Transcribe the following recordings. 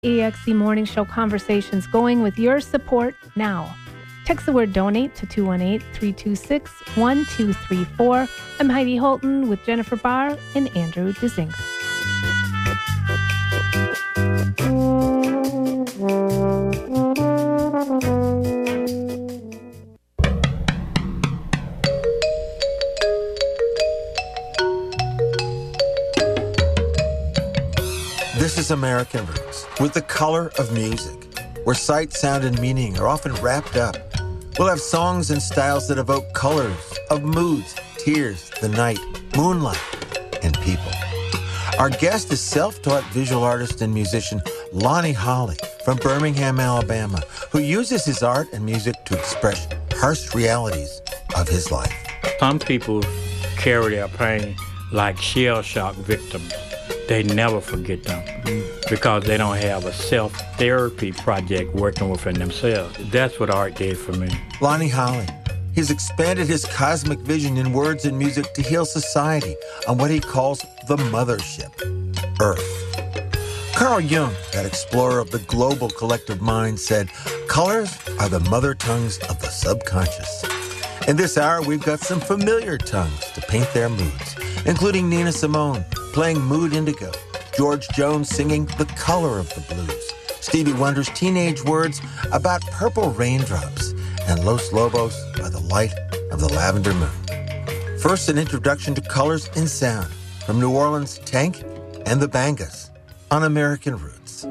EXC Morning Show conversations going with your support now. Text the word donate to 218-326-1234. I'm Heidi Holton with Jennifer Barr and Andrew DeZinks. This is American Roots, with the color of music, where sight, sound, and meaning are often wrapped up. We'll have songs and styles that evoke colors of moods, tears, the night, moonlight, and people. Our guest is self-taught visual artist and musician Lonnie Holley from Birmingham, Alabama, who uses his art and music to express harsh realities of his life. Some people carry their pain like shell-shock victims. They never forget them because they don't have a self-therapy project working within themselves. That's what art did for me. Lonnie Holley. He's expanded his cosmic vision in words and music to heal society on what he calls the mothership, Earth. Carl Jung, that explorer of the global collective mind, said, "Colors are the mother tongues of the subconscious." In this hour, we've got some familiar tongues to paint their moods, including Nina Simone playing Mood Indigo, George Jones singing The Color of the Blues, Stevie Wonder's teenage words about purple raindrops, and Los Lobos by the light of the lavender moon. First, an introduction to colors in sound from New Orleans' Tank and the Bangas on American Roots.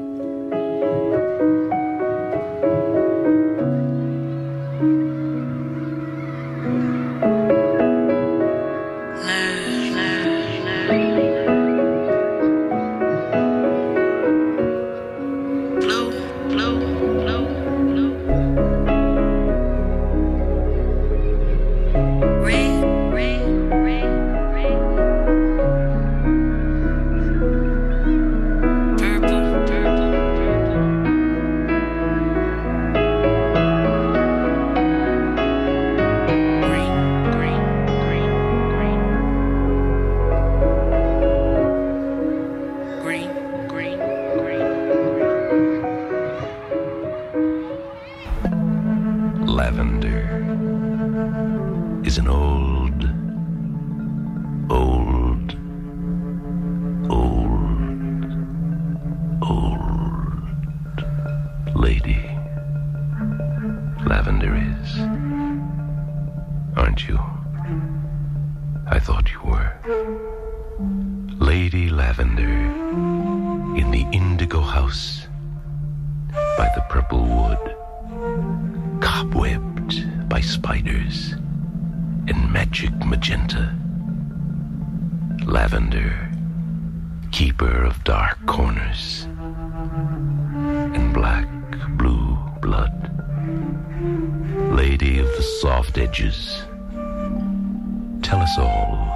Tell us all,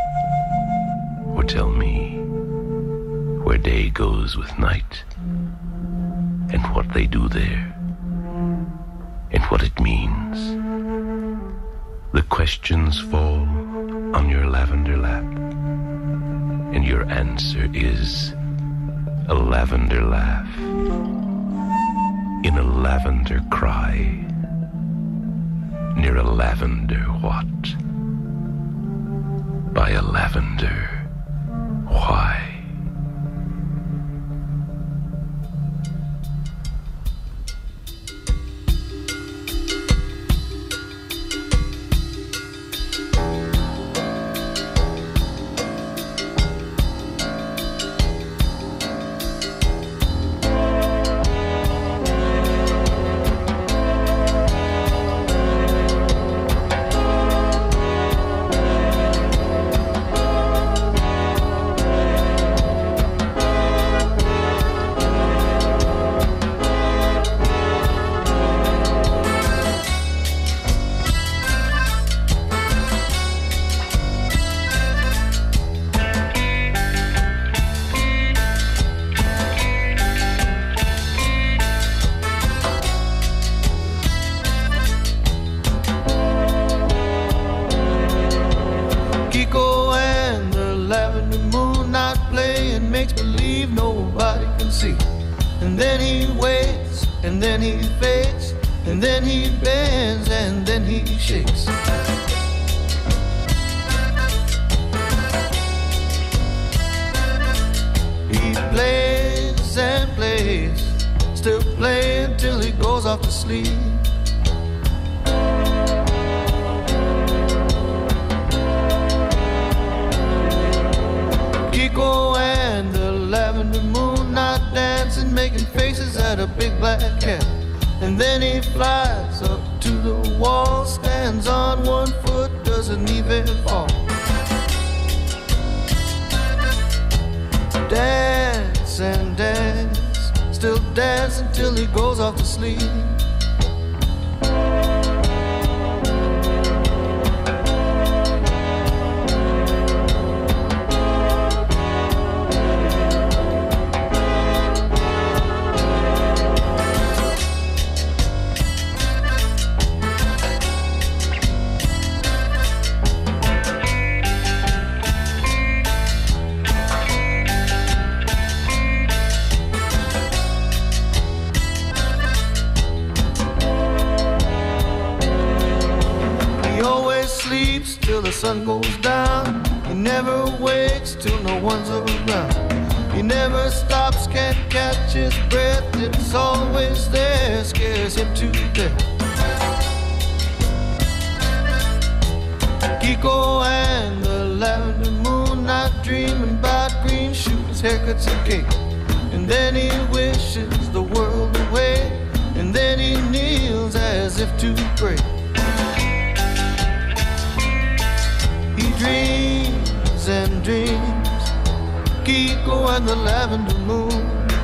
or tell me, where day goes with night, and what they do there, and what it means. The questions fall on your lavender lap, and your answer is a lavender laugh in a lavender cry, near a lavender what? By a lavender why? and then he waits, and then he fades, and then he bends, and then he shakes. He plays and plays, still playing till he goes off to sleep. Kiko and the lavender moon not dancing, making faces at a big black cat. And then he flies up to the wall, stands on one foot, doesn't even fall. Dance and dance, still dance until he goes off to sleep. Till the sun goes down, he never wakes till no one's around. He never stops, can't catch his breath, it's always there, scares him to death. Kiko and the lavender moon, not dreaming about green shoes, haircuts and cake. And then he wishes the world away, and then he kneels as if to pray. Dreams and dreams, Kiko and the lavender moon.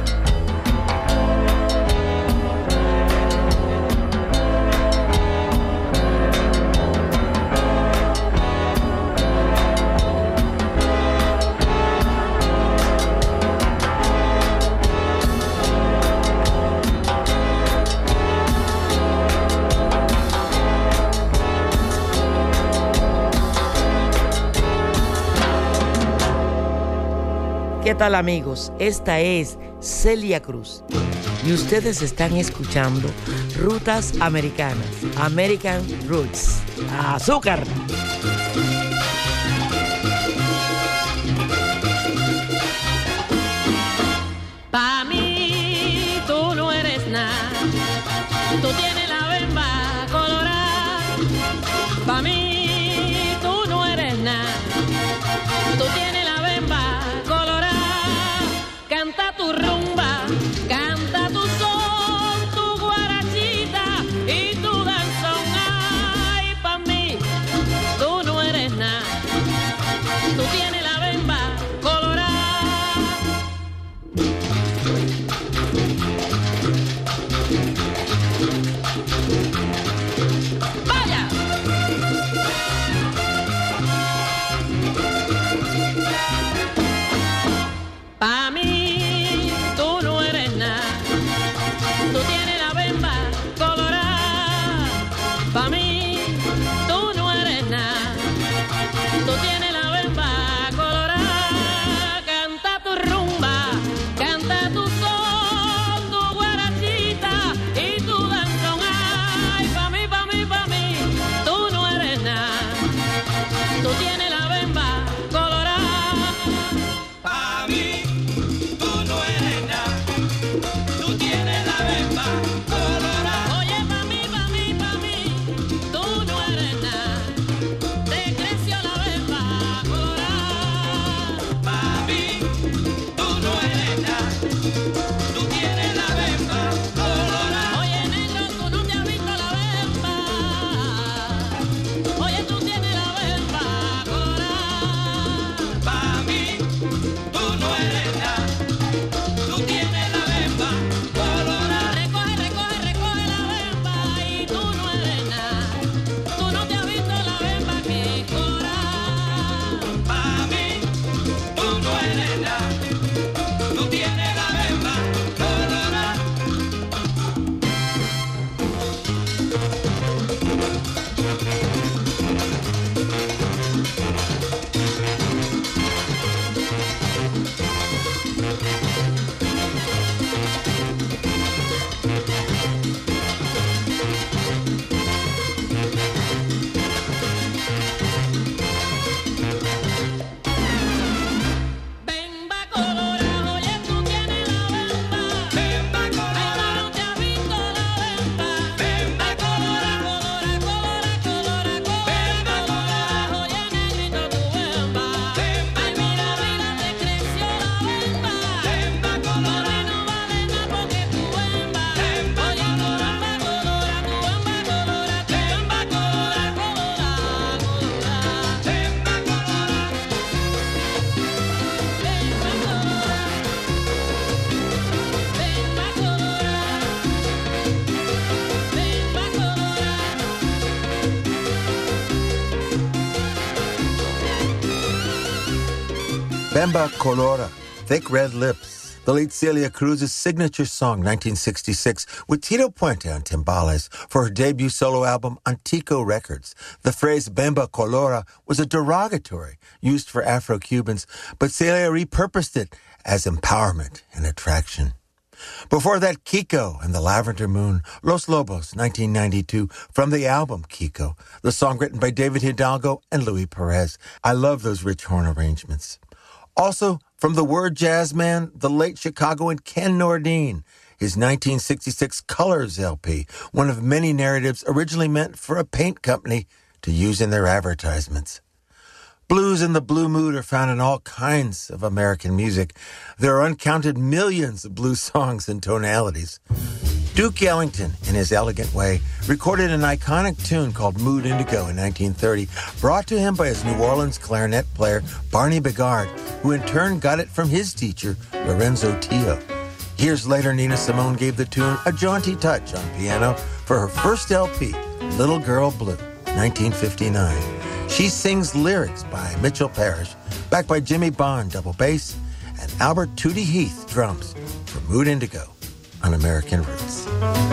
¿Qué tal, amigos? Esta es Celia Cruz y ustedes están escuchando Rutas Americanas, American Roots. ¡Azúcar! Pa' mí tú no eres nada, tú tienes la bemba colorada. Pa' mí tú no eres nada, tú tienes la bemba colorada. Canta tu rumba, canta tu son, tu guarachita y tu danzón. Ay, pa' mí tú no eres nada, tú tienes la bemba colorada. Bemba Colora, Thick Red Lips, the late Celia Cruz's signature song, 1966, with Tito Puente on timbales for her debut solo album Antico Records. The phrase Bemba Colora was a derogatory used for Afro-Cubans, but Celia repurposed it as empowerment and attraction. Before that, Kiko and the Lavender Moon, Los Lobos, 1992, from the album Kiko, the song written by David Hidalgo and Louis Perez. I love those rich horn arrangements. Also, from the word jazz man, the late Chicagoan Ken Nordine, his 1966 Colors LP, one of many narratives originally meant for a paint company to use in their advertisements. Blues and the blue mood are found in all kinds of American music. There are uncounted millions of blues songs and tonalities. Duke Ellington, in his elegant way, recorded an iconic tune called Mood Indigo in 1930, brought to him by his New Orleans clarinet player, Barney Bigard, who in turn got it from his teacher, Lorenzo Tio. Years later, Nina Simone gave the tune a jaunty touch on piano for her first LP, Little Girl Blue, 1959. She sings lyrics by Mitchell Parrish, backed by Jimmy Bond, double bass, and Albert Tootie Heath, drums, for Mood Indigo on American Roots.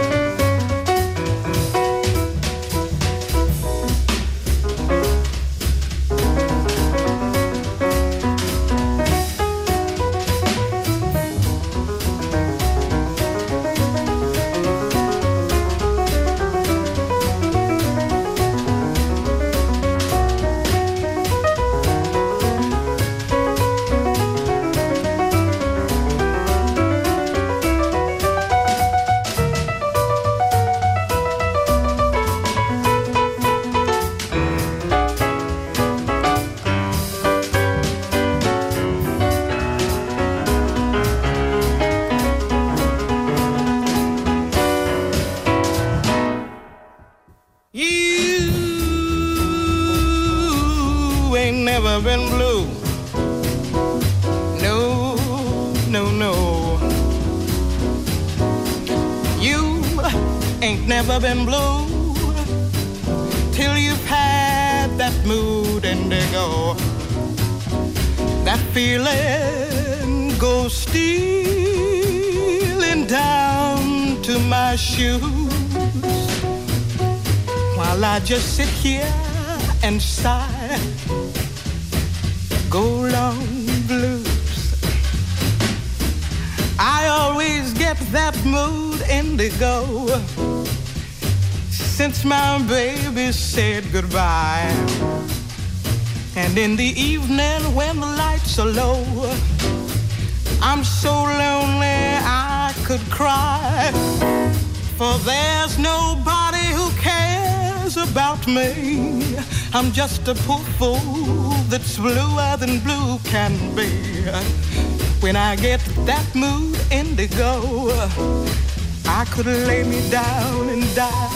Been blue till you've had that mood indigo. That feeling goes stealing down to my shoes while I just sit here and sigh. Go long blues. I always get that mood indigo since my baby said goodbye. And in the evening when the lights are low, I'm so lonely I could cry. For there's nobody who cares about me. I'm just a poor fool that's bluer than blue can be. When I get that mood indigo, I could lay me down and die.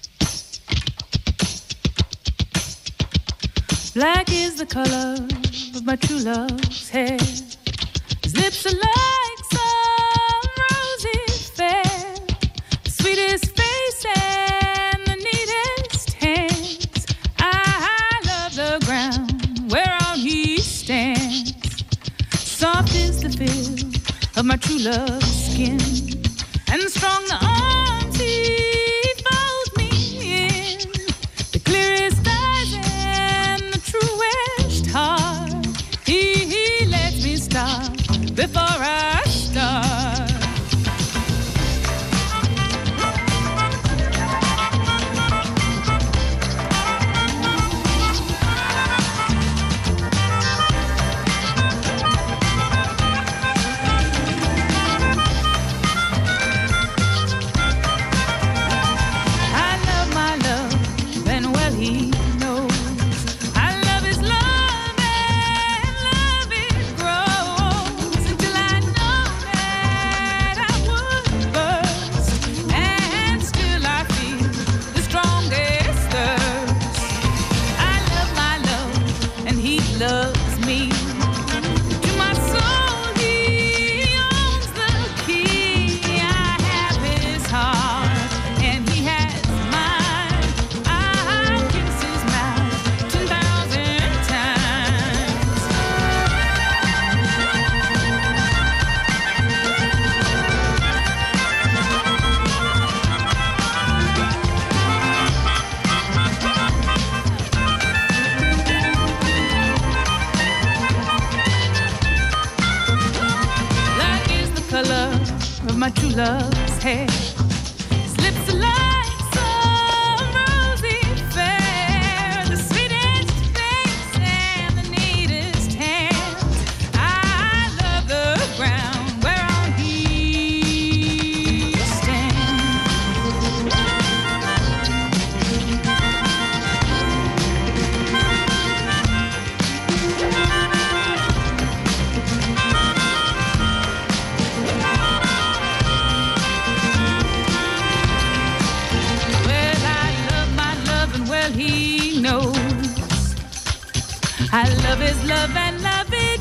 Black is the color of my true love's hair. His lips are like some rosy fair, the sweetest face and the neatest hands. I love the ground whereon he stands. Soft is the feel of my true love's skin, and strong the arms he folds me in. The clearest eyes and the truest heart, he lets me stop before I start. My true love's hair. His lips are like some rosy fair, the sweetest face and the neatest hands. I love the ground whereon he I love his love and love it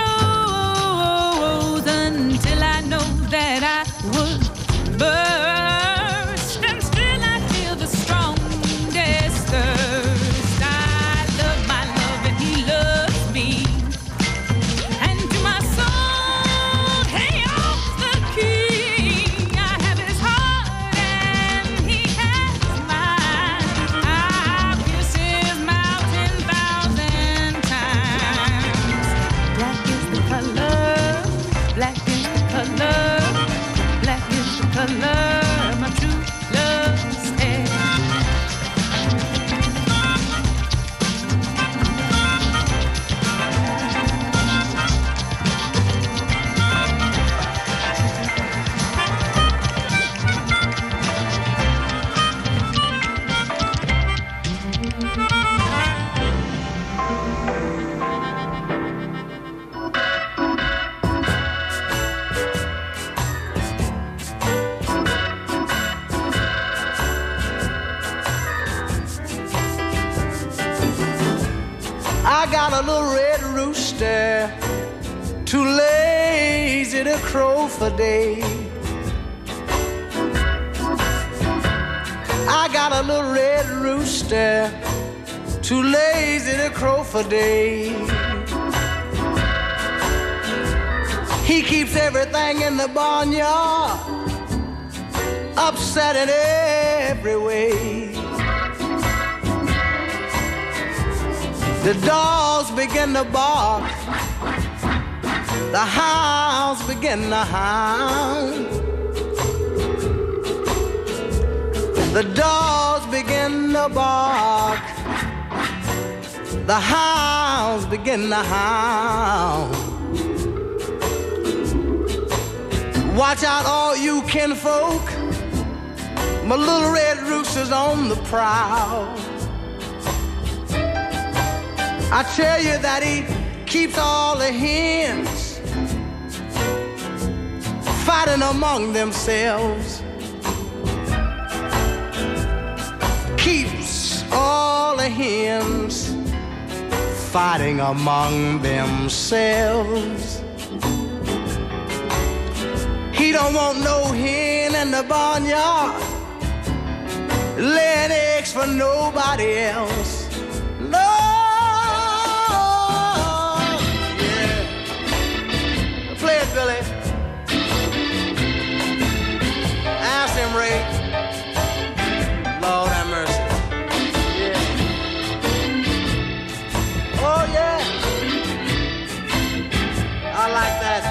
grows until I know that I would burst, and still I feel the strongest thirst. I love my love and he loves me, and to my soul he owns the key. I have his heart and he has mine. I kiss his mouth 10,000 times. Black is the color, black is the color, black is the color of my true love's hair. I got a little red rooster, too lazy to crow for day. I got a little red rooster, too lazy to crow for day. He keeps everything in the barnyard upset in every way. The dogs begin to bark, the hounds begin to howl. The dogs begin to bark, the hounds begin to howl. Watch out, all you kinfolk, my little red rooster's on the prowl. I tell you that he keeps all the hens fighting among themselves. Keeps all the hens fighting among themselves. He don't want no hen in the barnyard laying eggs for nobody else. No, yeah. Play it, Billy. Ask him, Ray. Lord have mercy. Yeah. Oh yeah. I like that.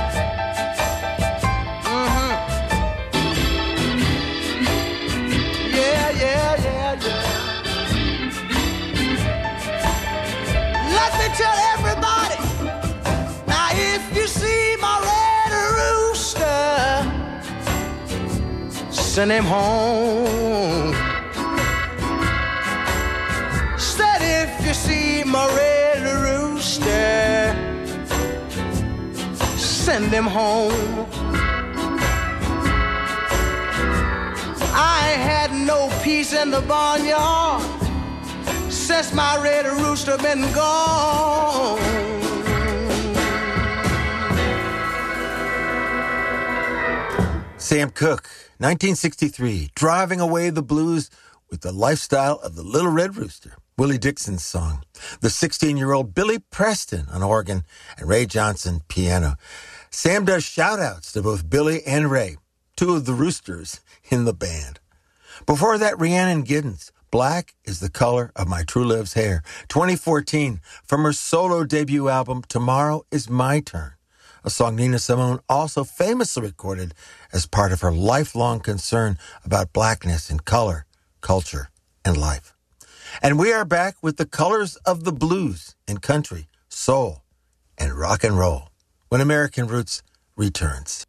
Let me tell everybody, now if you see my red rooster, send him home. Said if you see my red rooster, send him home. I ain't had no peace in the barnyard since my red rooster been gone. Sam Cooke, 1963, driving away the blues with the lifestyle of the Little Red Rooster. Willie Dixon's song. The 16-year-old Billy Preston on organ and Ray Johnson piano. Sam does shout-outs to both Billy and Ray, two of the roosters in the band. Before that, Rhiannon Giddens, Black is the Color of My True Love's Hair, 2014, from her solo debut album, Tomorrow Is My Turn, a song Nina Simone also famously recorded as part of her lifelong concern about blackness in color, culture, and life. And we are back with the colors of the blues in country, soul, and rock and roll when American Roots returns.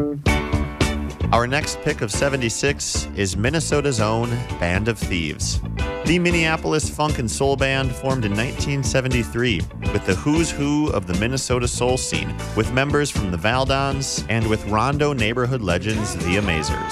Our next pick of 76 is Minnesota's own Band of Thieves. The Minneapolis funk and soul band formed in 1973 with the who's who of the Minnesota soul scene, with members from the Valdons and with Rondo neighborhood legends, the Amazers.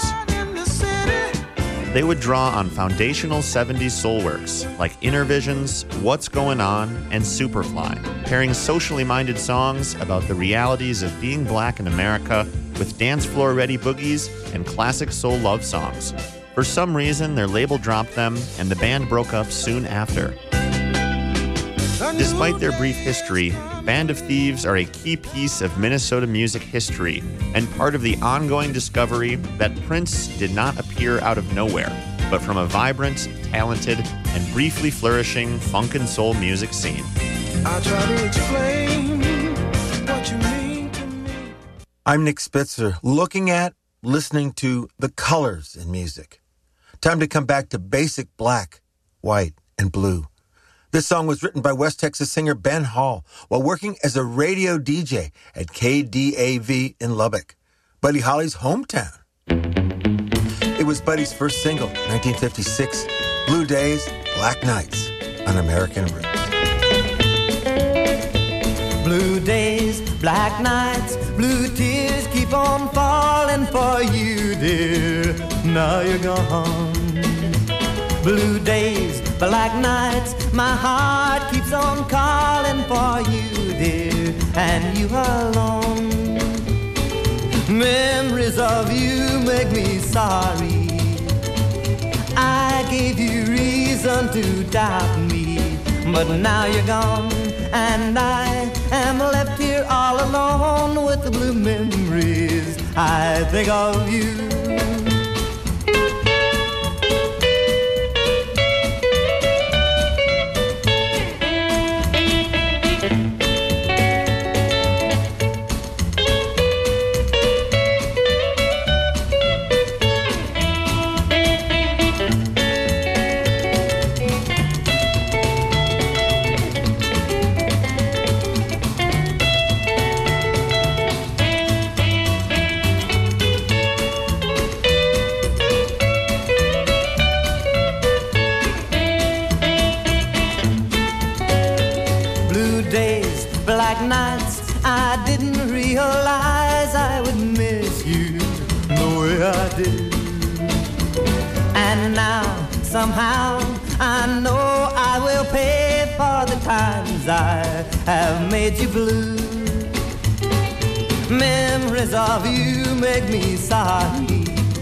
They would draw on foundational 70s soul works like Inner Visions, What's Going On, and Superfly, pairing socially minded songs about the realities of being black in America with dance floor ready boogies and classic soul love songs. For some reason, their label dropped them and the band broke up soon after. Despite their brief history, Band of Thieves are a key piece of Minnesota music history and part of the ongoing discovery that Prince did not appear out of nowhere, but from a vibrant, talented, and briefly flourishing funk and soul music scene. I try to explain what you mean to me. I'm Nick Spitzer, looking at, listening to the colors in music. Time to come back to basic black, white, and blue. This song was written by West Texas singer Ben Hall while working as a radio DJ at KDAV in Lubbock, Buddy Holly's hometown. It was Buddy's first single, 1956, Blue Days, Black Nights on American Roots. Blue days, black nights, blue tears keep on falling for you, dear. Now you're gone. Blue days, black nights, my heart keeps on calling for you, dear, and you alone. Memories of you make me sorry. I gave you reason to doubt me, but now you're gone, and I am left here all alone with the blue memories. I think of you. Black nights, I didn't realize I would miss you the way I did. And now, somehow, I know I will pay for the times memories I have made you blue. Memories of you make me sorry.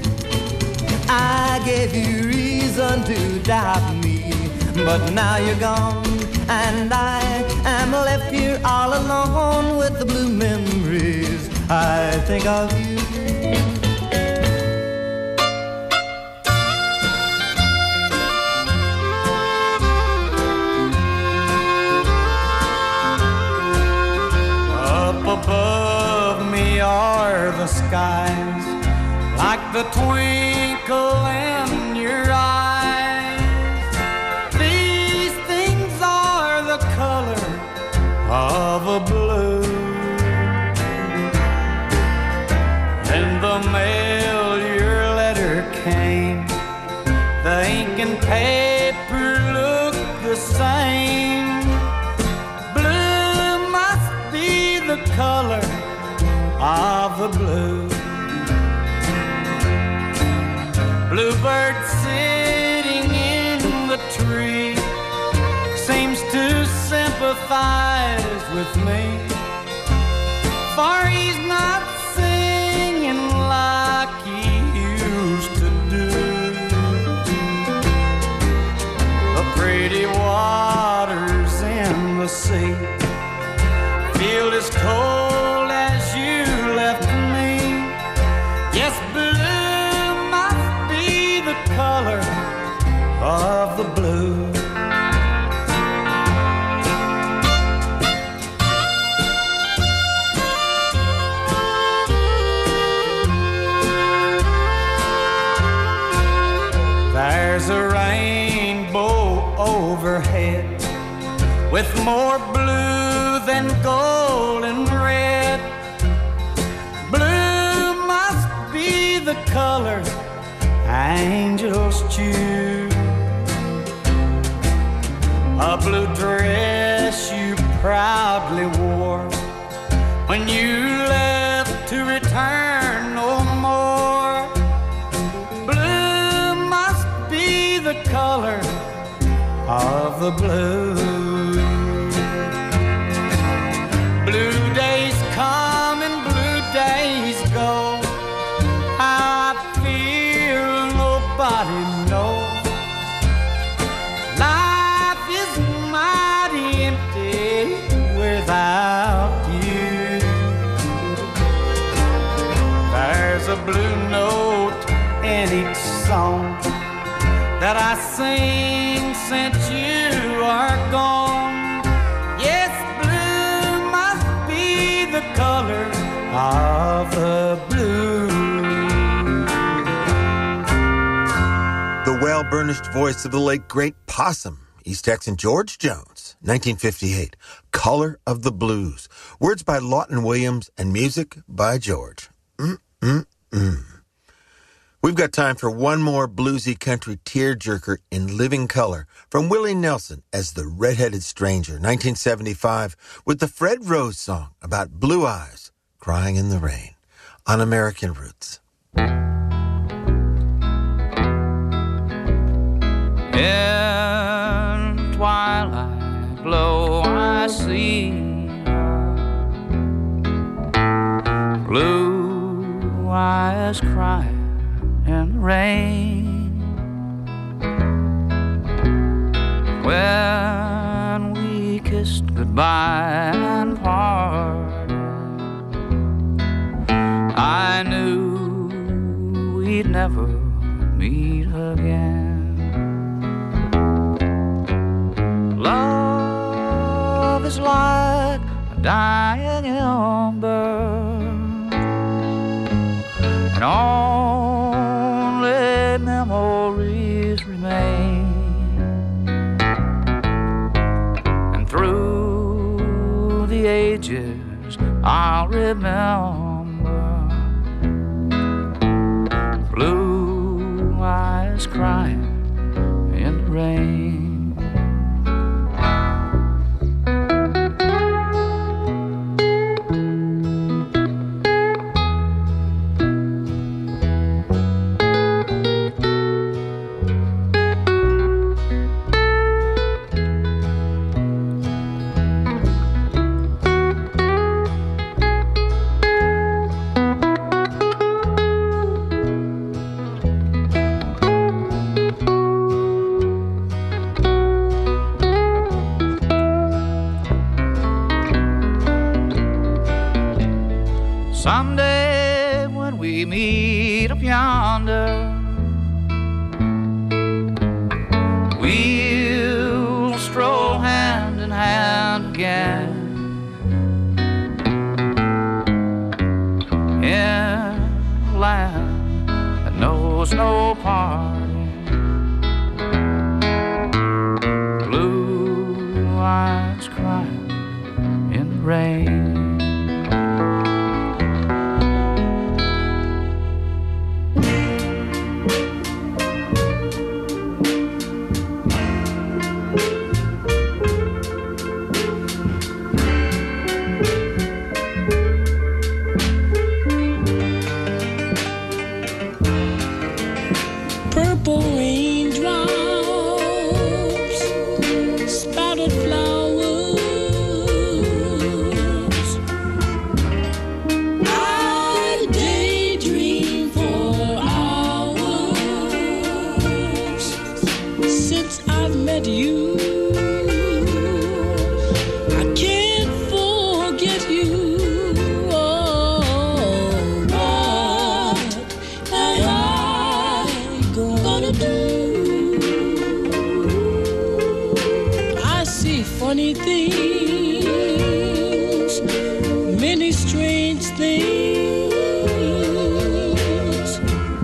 I gave you reason to doubt me, but now you're gone, and I am left here all alone with the blue memories I think of you. Above me are the skies, like the twinkle in your eyes. These things are the color of a blue. In the mail your letter came, the ink and paper look the same. The color of the blue. Bluebird sitting in the tree seems to sympathize with me, for he's not singing like he used to do. The pretty waters in the sea feel as cold as you left me. Yes, blue must be the color of the blue. There's a rainbow overhead with more blue than gold and red. Blue must be the color angels choose. A blue dress you proudly wore when you left to return no more. Blue must be the color of the blue. Blue days come and blue days go. How I feel nobody knows. Life is mighty empty without you. There's a blue note in each song that I sing since you are gone. Yes, blue must be the color of the blue. The well-burnished voice of the late great Possum, East Texan George Jones, 1958, Color of the Blues. Words by Lawton Williams and music by George. We've got time for one more bluesy country tearjerker in living color from Willie Nelson as the Red-Headed Stranger, 1975, with the Fred Rose song about blue eyes crying in the rain on American Roots. In twilight glow I see blue eyes crying in the rain. When we kissed goodbye and parted, I knew we'd never meet again. Love is like a dying ember, and only memories remain. And through the ages I'll remember blue eyes crying in the rain. together. We'll stroll hand in hand again in a land that knows no parting. Blue eyes crying in the rain. Purple raindrops, sprouted flowers. I daydream for hours since I've met you. I can't forget you. Oh, what am I gonna do? I see funny things, many strange things.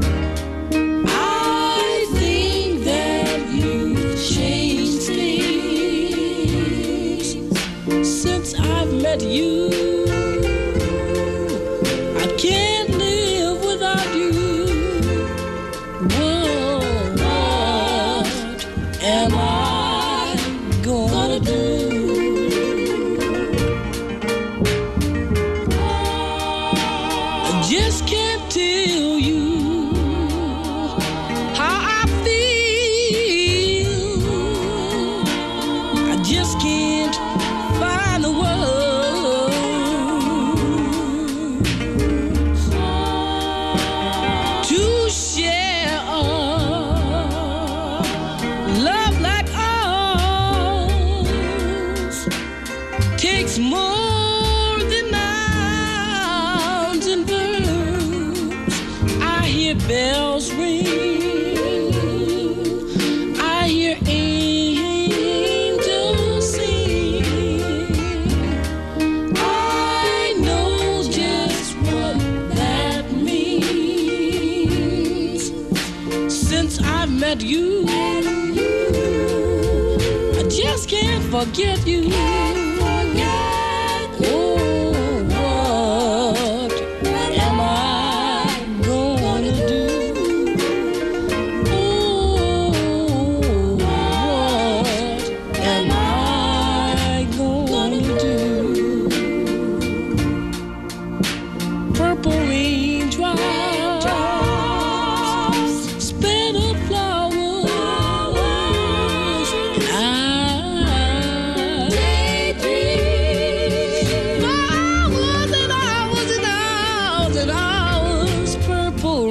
I think that you've changed things since I've met you. I can't live without you. Whoa, what am I gonna do? I just can't tell you how I feel. I just can't find the words to share a love like ours. Takes more than nouns and verbs. I hear bells ring, I hear angels sing. I know just what that means since I've met you. I just can't forget you. Oh, what am I gonna do? Oh, what am I gonna do? Purple raindrops, spattered flowers, and I daydream hours and hours and hours and hours. Purple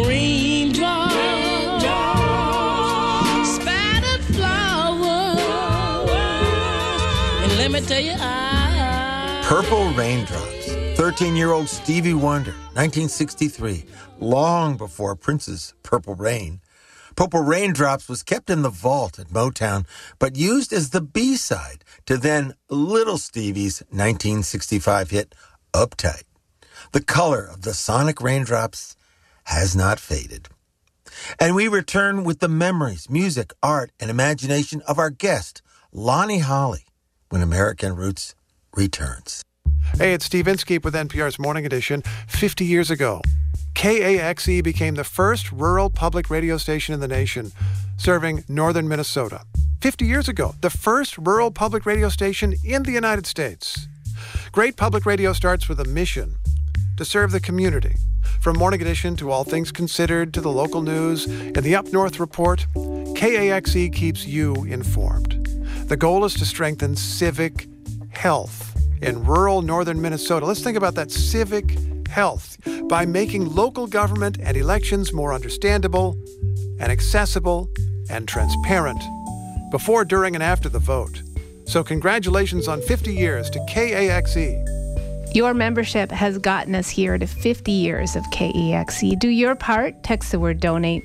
raindrops, spattered flowers, and let me tell you, Purple Raindrops. 13-year-old Stevie Wonder, 1963, long before Prince's Purple Rain. Purple Raindrops was kept in the vault at Motown, but used as the B-side to then Little Stevie's 1965 hit, Uptight. The color of the sonic raindrops has not faded. And we return with the memories, music, art, and imagination of our guest, Lonnie Holley, when American Roots returns. Hey, it's Steve Inskeep with NPR's Morning Edition. 50 years ago, KAXE became the first rural public radio station in the nation, serving northern Minnesota. 50 years ago, the first rural public radio station in the United States. Great public radio starts with a mission to serve the community. From Morning Edition to All Things Considered to the local news and the Up North Report, KAXE keeps you informed. The goal is to strengthen civic health in rural northern Minnesota. Let's think about that civic health by making local government and elections more understandable and accessible and transparent before, during, and after the vote. So congratulations on 50 years to KAXE. Your membership has gotten us here to 50 years of KEXE. Do your part. Text the word donate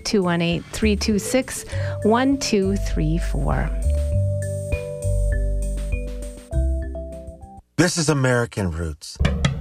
218-326-1234. This is American Roots.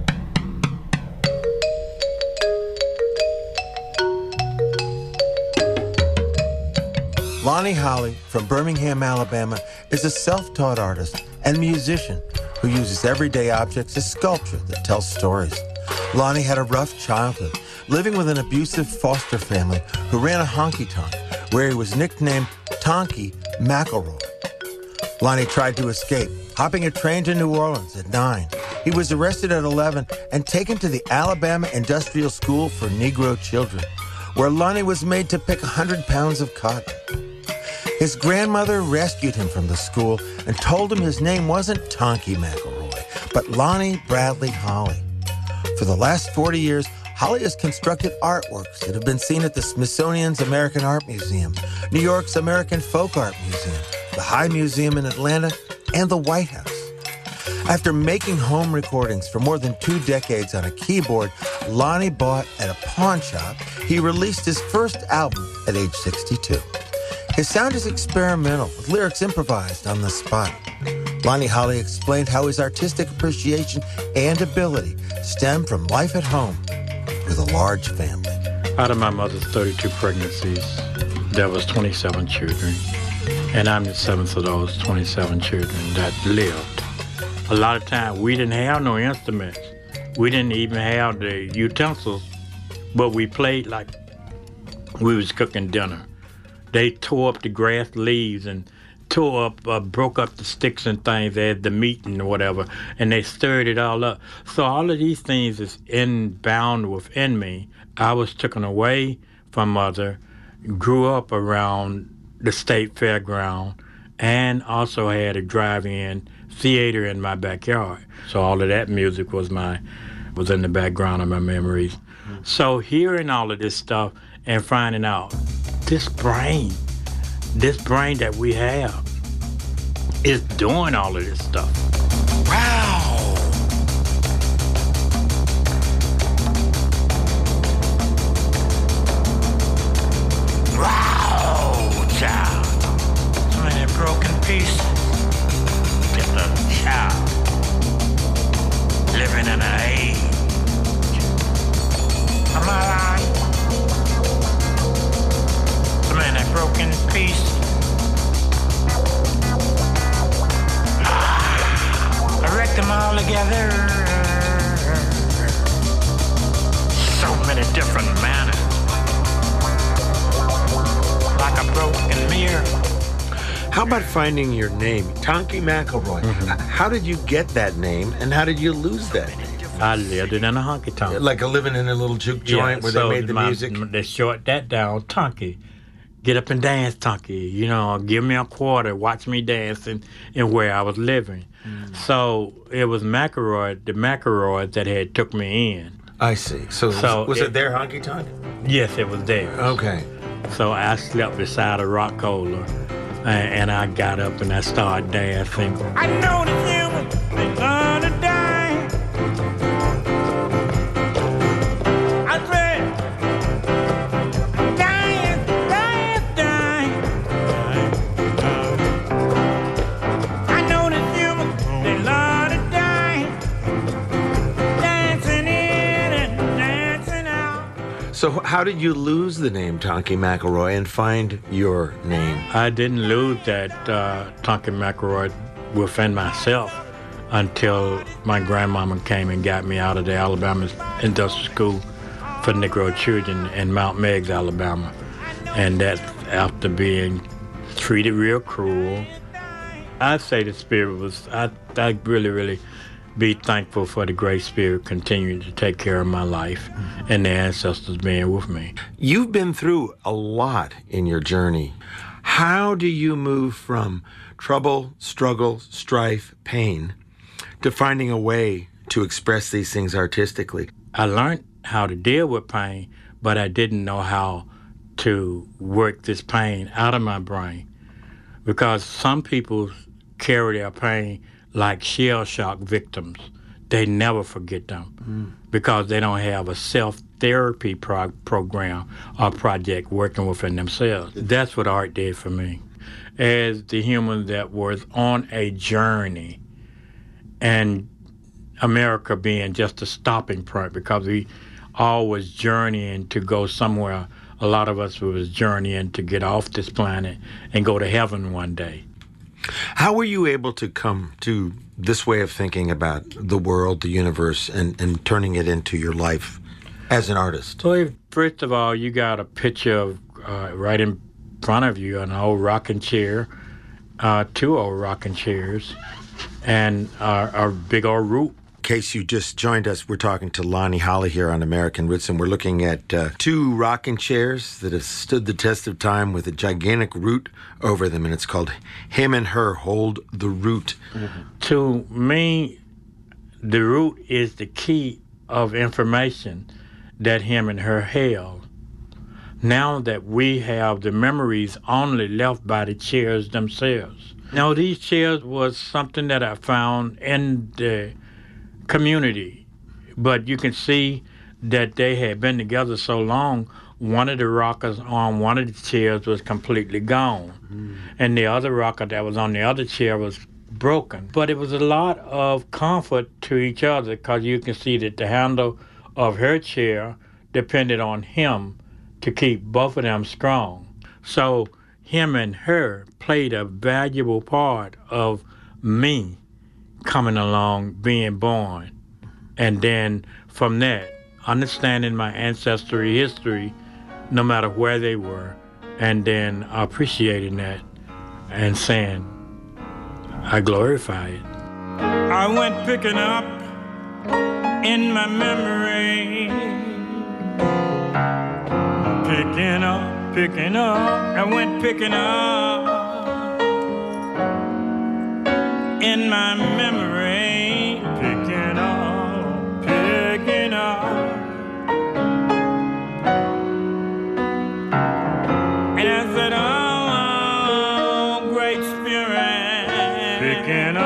Lonnie Holly from Birmingham, Alabama, is a self-taught artist and musician who uses everyday objects as sculpture that tells stories. Lonnie had a rough childhood, living with an abusive foster family who ran a honky-tonk, where he was nicknamed Tonky McElroy. Lonnie tried to escape, hopping a train to New Orleans at 9. He was arrested at 11 and taken to the Alabama Industrial School for Negro Children, where Lonnie was made to pick 100 pounds of cotton. His grandmother rescued him from the school and told him his name wasn't Tonky McElroy, but Lonnie Bradley Holly. For the last 40 years, Holly has constructed artworks that have been seen at the Smithsonian's American Art Museum, New York's American Folk Art Museum, the High Museum in Atlanta, and the White House. After making home recordings for more than 2 decades on a keyboard Lonnie bought at a pawn shop, he released his first album at age 62. His sound is experimental, with lyrics improvised on the spot. Lonnie Holly explained how his artistic appreciation and ability stem from life at home with a large family. Out of my mother's 32 pregnancies, there was 27 children, and I'm the 7th of those 27 children that lived. A lot of times, we didn't have no instruments. We didn't even have the utensils, but we played like we was cooking dinner. They tore up the grass leaves and broke up the sticks and things as the meat and whatever, and they stirred it all up. So all of these things is bound within me. I was taken away from mother, grew up around the state fairground, and also had a drive-in theater in my backyard. So all of that music was in the background of my memories. So hearing all of this stuff and finding out this brain that we have is doing all of this stuff. Wow! Wow, child. So many broken pieces. Just a child living in an age. Am I right? So many broken pieces. I wrecked them all together. So many different manners. Like a broken mirror. How about finding your name, Tonky McElroy? Mm-hmm. How did you get that name, and how did you lose that name? I lived in a honky-tonk. Like living in a little juke joint where they made the music? They short that down, Tonky. Get up and dance, Tonky. You know, give me a quarter, watch me dance in where I was living. Mm. So it was McElroy, the McElroys that had took me in. I see. So was it their honky-tonk? Yes, it was theirs. Okay. So I slept beside a rock holder, and I got up and I started dancing. I know the humans, they gonna die. I said, dance, dance, dance. I know the humans, they love to dance. Dancing in and dancing out. So how did you lose the name Tonky McElroy and find your name? I didn't lose that Tonky McElroy within myself until my grandmama came and got me out of the Alabama Industrial School for Negro Children in Mount Meigs, Alabama. And that after being treated real cruel, I'd say the spirit was, I really be thankful for the Great Spirit continuing to take care of my life and the ancestors being with me. You've been through a lot in your journey. How do you move from trouble, struggle, strife, pain, to finding a way to express these things artistically? I learned how to deal with pain, but I didn't know how to work this pain out of my brain. Because some people carry their pain like shell shock victims. they never forget them because they don't have a self-therapy program or project working within themselves. That's what art did for me. As the human that was on a journey, and America being just a stopping point because we all was journeying to go somewhere. A lot of us was journeying to get off this planet and go to heaven one day. How were you able to come to this way of thinking about the world, the universe, and turning it into your life as an artist? Well, first of all, you got a picture of right in front of you, an old rocking chair, 2 old rocking chairs, and a big old root. In case you just joined us, we're talking to Lonnie Holley here on American Roots, and we're looking at 2 rocking chairs that have stood the test of time with a gigantic root over them, and it's called Him and Her Hold the Root. To me, the root is the key of information that him and her held. Now that we have the memories only left by the chairs themselves. Now, these chairs was something that I found in the community, but you can see that they had been together so long. One of the rockers on one of the chairs was completely gone, and the other rocker that was on the other chair was broken. But it was a lot of comfort to each other because you can see that the handle of her chair depended on him to keep both of them strong. So him and her played a valuable part of me coming along, being born. And then from that, understanding my ancestry history, no matter where they were, and then appreciating that and saying, I glorify it. I went picking up in my memory, picking up, I went picking up in my memory, picking up, and I said, oh, great spirit, picking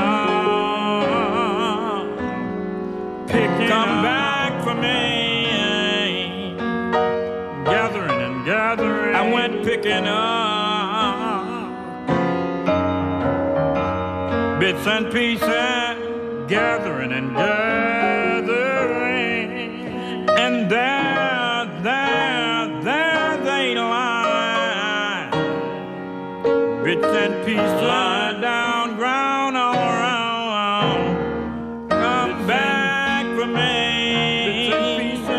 up, come back for me, gathering and gathering, I went picking up bits and pieces, gathering and gathering, and there they lie, bits and pieces lie down, ground all around, come back for me, bits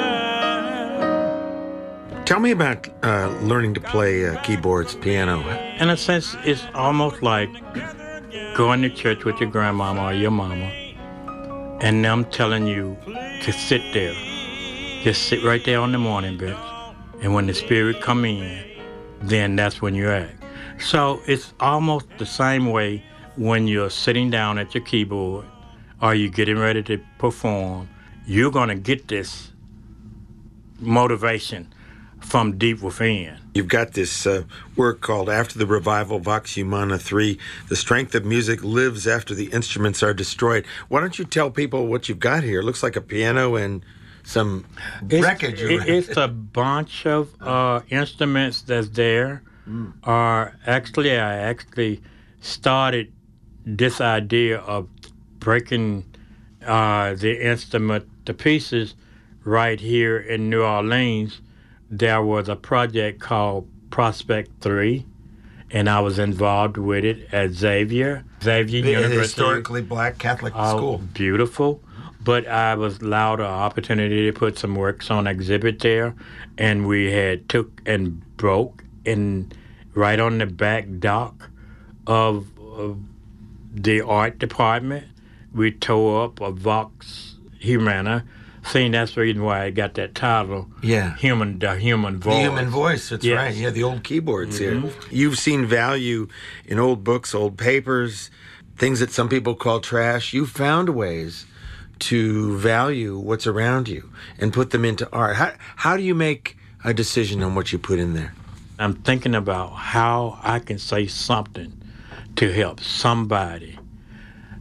and pieces. Tell me about learning to play keyboards, piano. In a sense, it's almost like going to church with your grandmama or your mama and them telling you to sit there. Just sit right there on the morning bench. And when the spirit come in, then that's when you act. So it's almost the same way when you're sitting down at your keyboard or you're getting ready to perform. You're going to get this motivation from deep within. You've got this work called After the Revival, Vox Humana 3, The Strength of Music Lives After the Instruments Are Destroyed. Why don't you tell people what you've got here? It looks like a piano and some wreckage. It's a bunch of instruments that's there. I actually started this idea of breaking the instrument to pieces right here in New Orleans. There was a project called Prospect 3, and I was involved with it at Xavier University. Historically black Catholic school. Beautiful. But I was allowed an opportunity to put some works on exhibit there, and we had took and broke in right on the back dock of the art department. We tore up a Vox Humana. Saying that's the reason why I got that title. Yeah. The human voice. The human voice, that's right. Yeah, the old keyboards here. You've seen value in old books, old papers, things that some people call trash. You found ways to value what's around you and put them into art. How do you make a decision on what you put in there? I'm thinking about how I can say something to help somebody.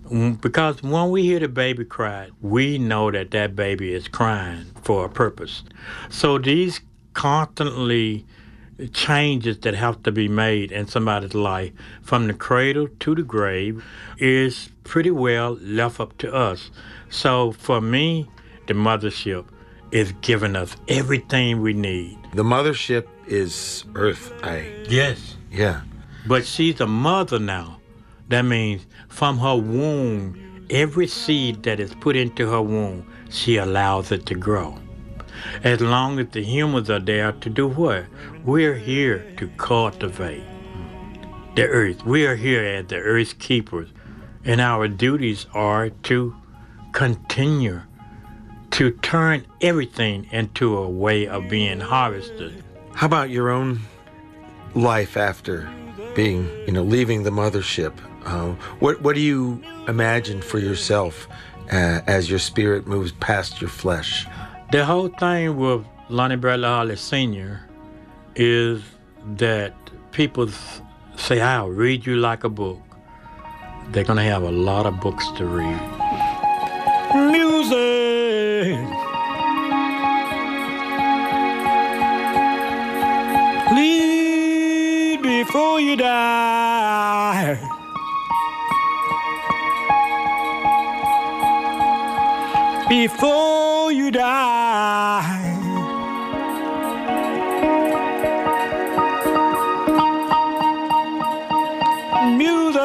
Because when we hear the baby cry, we know that that baby is crying for a purpose. So these constantly changes that have to be made in somebody's life from the cradle to the grave is pretty well left up to us. So for me, the mothership is giving us everything we need. The mothership is Earth. Yes. Yeah. But she's a mother now. That means from her womb, every seed that is put into her womb, she allows it to grow. As long as the humans are there to do what? We're here to cultivate the earth. We are here as the earth's keepers. And our duties are to continue to turn everything into a way of being harvested. How about your own life after being, leaving the mothership? What do you imagine for yourself as your spirit moves past your flesh? The whole thing with Lonnie Bradley Holly Sr. is that people say, I'll read you like a book. They're going to have a lot of books to read. Music! Lead before you die. Before you die. Music.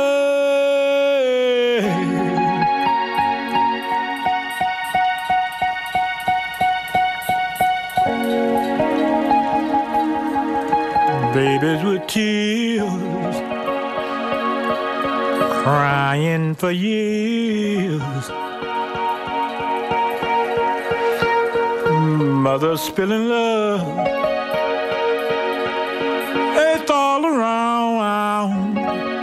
Babies with tears, crying for years. Mother spilling love, it's all around.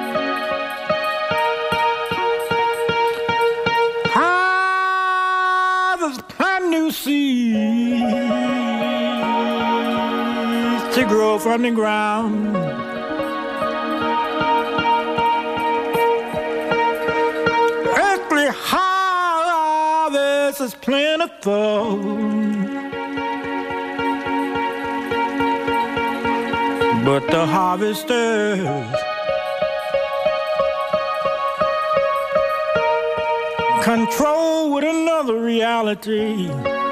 Fathers plant new seeds to grow from the ground. Earthly harvest is plentiful. But the harvesters control with another reality.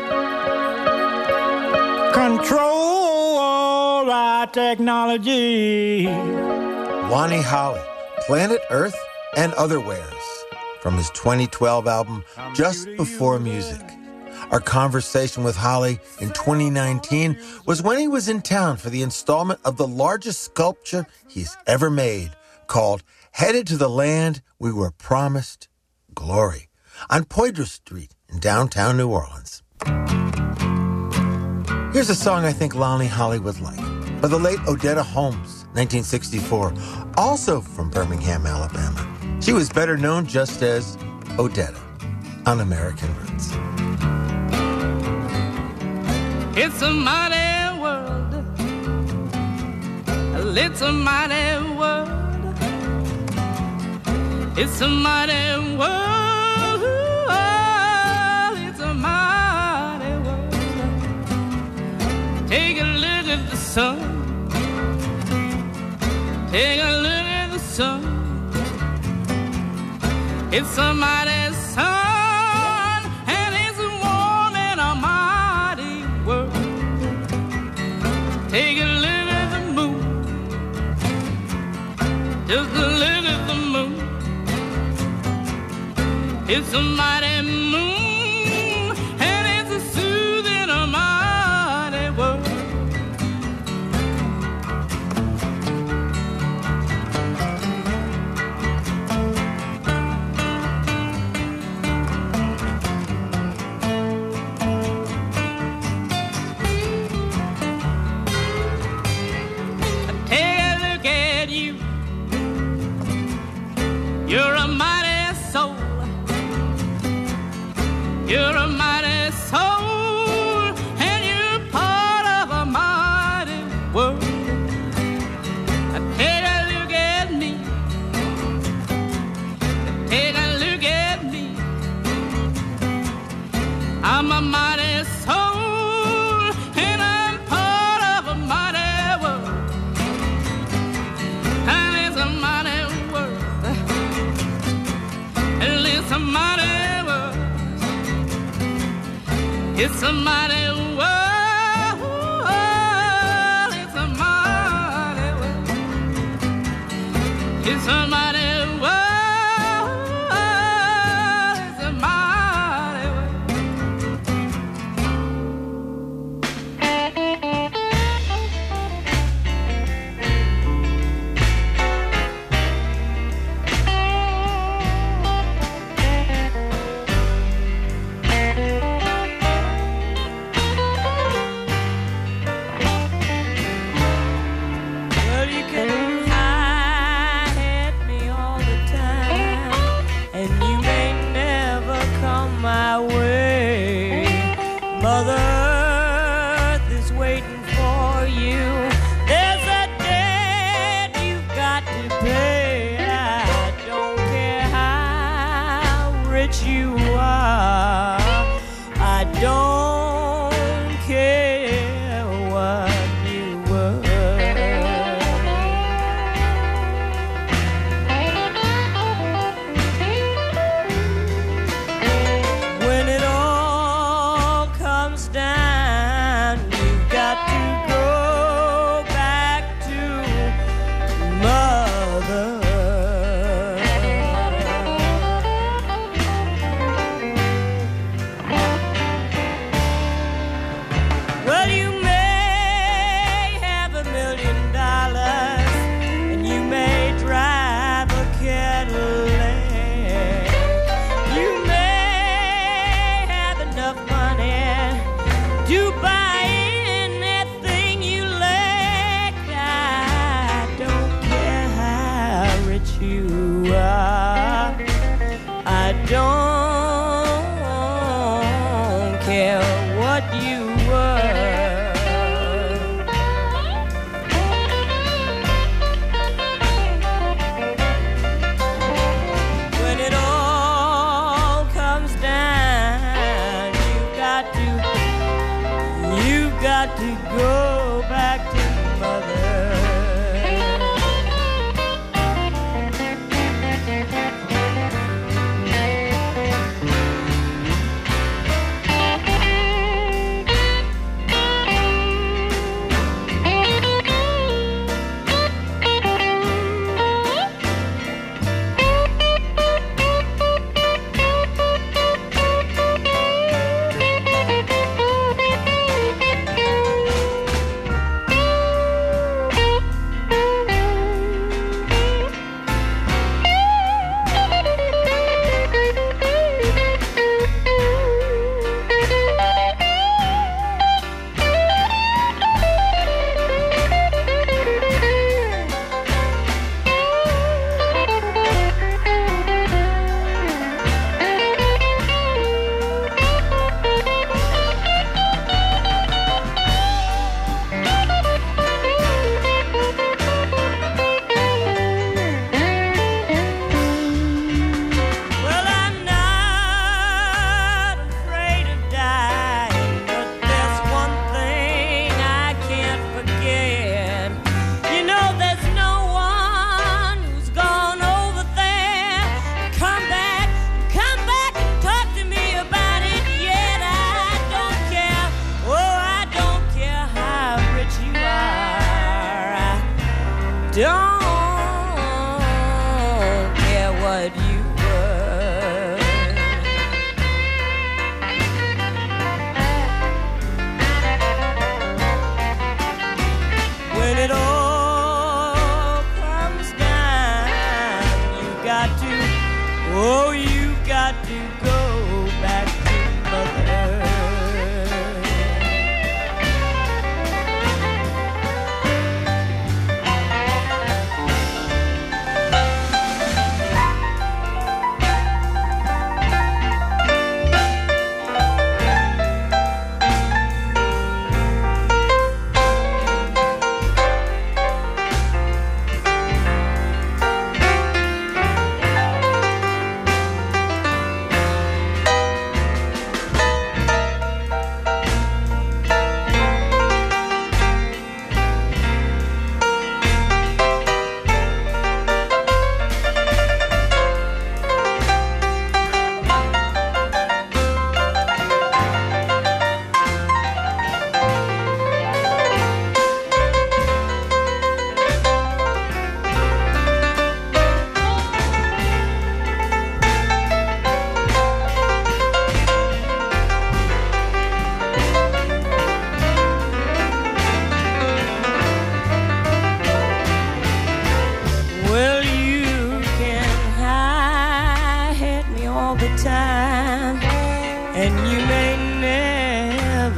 Control all our technology. Lonnie Holly, Planet Earth and Otherwares, from his 2012 album, Just Before Music. Our conversation with Holly in 2019 was when he was in town for the installment of the largest sculpture he's ever made, called Headed to the Land We Were Promised Glory, on Poydras Street in downtown New Orleans. Here's a song I think Lonnie Holly would like, by the late Odetta Holmes, 1964, also from Birmingham, Alabama. She was better known just as Odetta on American Roots. It's a mighty world. It's a mighty world. It's a mighty world. It's a mighty world. Take a look at the sun. Take a look at the sun. It's a mighty sun. Take a look at the moon. Just a look at the moon. It's a mighty moon, and it's a soothing, a mighty world. You're a mighty soul. You're a mighty soul, and you're part of a mighty world. Take a look at me. Take a look at It's a mighty world. It's a mighty world. It's a mighty world. It's a mighty world. Well, you can hide me all the time, and you may never come my way. Mother Earth is waiting for you. There's a debt you've got to pay. I don't care how rich you are. I don't care what you were. When it all comes down, you've got to go back to mother. Well, you may have $1 million, and you may drive a Cadillac. You may have enough money to buy anything you like. I don't care how rich you are. I don't care what you were. When it all comes down, you've got to go back to mother. Well, I'm not afraid of dying, but there's one thing I can't forget. You know, there's no one who's gone over there. Come back and talk to me about it yet. I don't care, oh, I don't care how rich you are. I don't care what you were. When it all comes down, you've got to, oh, you've got to go back to mother.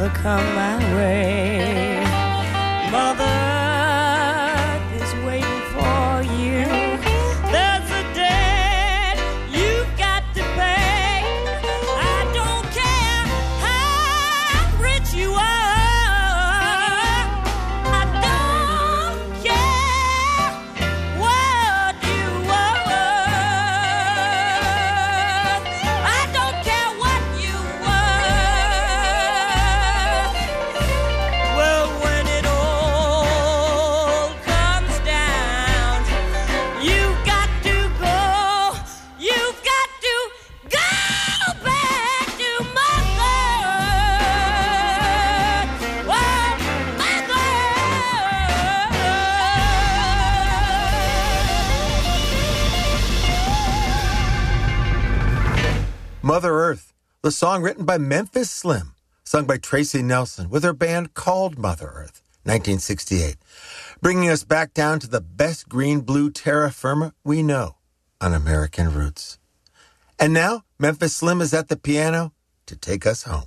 ever come my way. Mother is waiting for you. There's a debt you've got to pay. I don't care how rich you are. I don't care what you worth. I don't care what you worth. Well, when it all comes down, you've got to go. You've got to go back to mother. Well, mother. Mother Earth, the song written by Memphis Slim, sung by Tracy Nelson with her band called Mother Earth, 1968, bringing us back down to the best green blue terra firma we know on American Roots. And now, Memphis Slim is at the piano to take us home.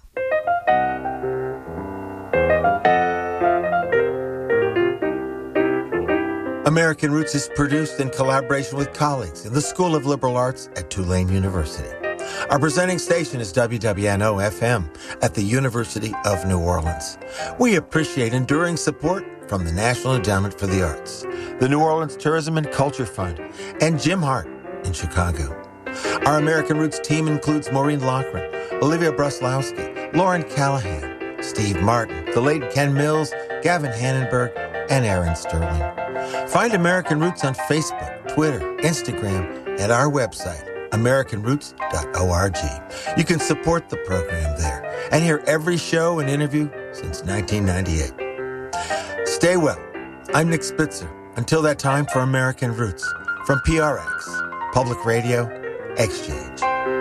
American Roots is produced in collaboration with colleagues in the School of Liberal Arts at Tulane University. Our presenting station is WWNO-FM at the University of New Orleans. We appreciate enduring support from the National Endowment for the Arts, the New Orleans Tourism and Culture Fund, and Jim Hart in Chicago. Our American Roots team includes Maureen Loughran, Olivia Bruslowski, Lauren Callahan, Steve Martin, the late Ken Mills, Gavin Hannenberg, and Aaron Sterling. Find American Roots on Facebook, Twitter, Instagram, and our website, AmericanRoots.org. You can support the program there and hear every show and interview since 1998. Stay well. I'm Nick Spitzer. Until that time, for American Roots, from PRX, Public Radio, Exchange.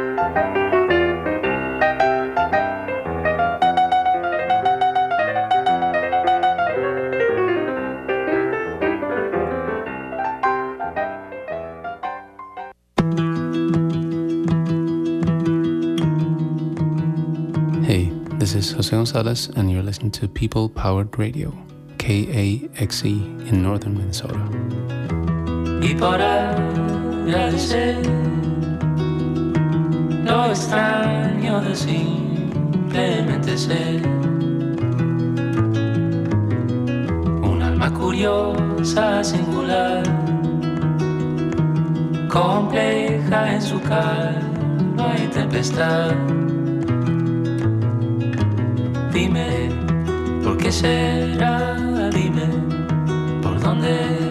This is Jose Gonzalez, and you're listening to People Powered Radio, KAXE in northern Minnesota. Y por agradecer, lo extraño de simplemente ser un alma curiosa, singular, compleja en su calma y tempestad. Dime, ¿por qué será? Dime, ¿por dónde